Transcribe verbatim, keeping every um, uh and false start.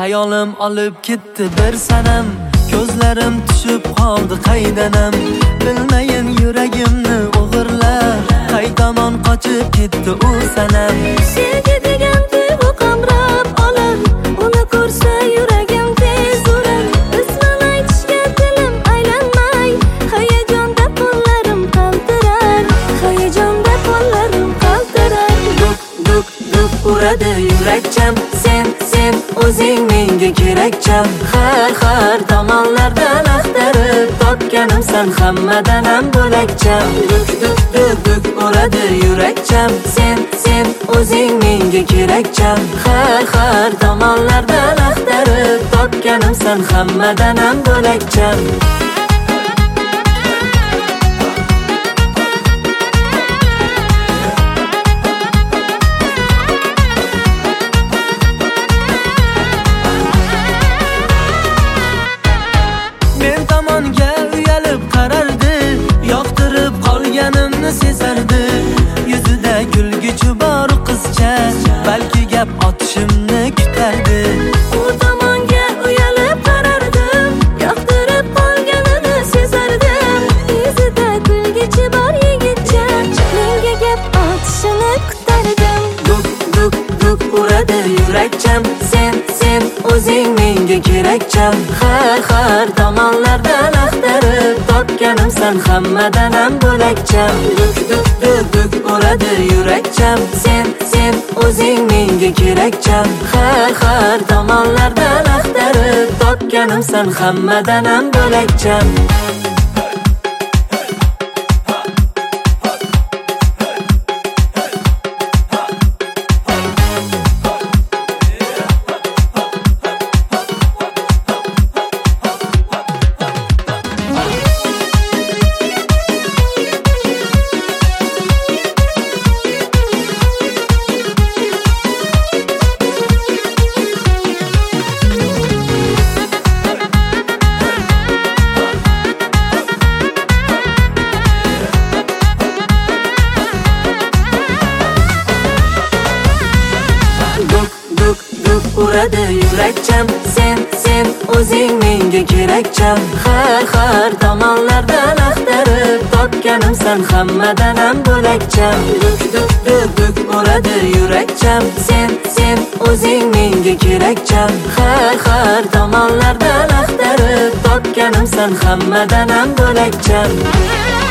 Xayolim olib ketdi bir sanam, ko'zlarim tushib qoldi qaydanam. Bilmayin yuragimni o'g'irlar, qay tomon qochib ketdi u sanam. Sevgi degan tuyg'u qamrab olar, uni ko'rsa yuragim tez urar. Ismini aytishga dilim aylanmay, hayajonda qo'llarim qaltirar, hayajonda qo'llarim qaltirar. Duk duk duk uradi yurakcham, sen sen o'zing menga kerakcham. Har har tomonlardan axtarib topganimsan, hammadan ham bo'lakcham. Duk duk duk duk uradi yurakcham, sen sen o'zing menga kerakcham. Har har tomonlardan axtarib topganimsan, hammadan ham bo'lakcham. Yoqtirib qolganimni sezardi, yuzida kulguchi bor qizcha, balki gap otishimni kutardi. U tomonga uyalib qarardim, yoqtirib qolganini sezardim, yuzida kulguchi bor yigitcha, menga gap otishini kutardim. Duk duk duk uradi yurakcham, sen sen o'zing menga kerakcham. Har har tomonlardan axtarib topganimsan, hammadan ham bo'lakcham. Duk duk duk duk uradi yurakcham, sen sen o'zing menga kerakcham. Har har tomonlardan axtarib topganimsan, hammadan ham bo'lakcham. Uradi yurakcham, sen sen o'zing menga kerakcham. Har har tomonlardan axtarib topganimsan, hammadan ham bo'lakcham. Duk duk duk duk uradi yurakcham, sen sen o'zing menga kerakcham. Har har tomonlardan axtarib topganimsan, hammadan ham bo'lakcham.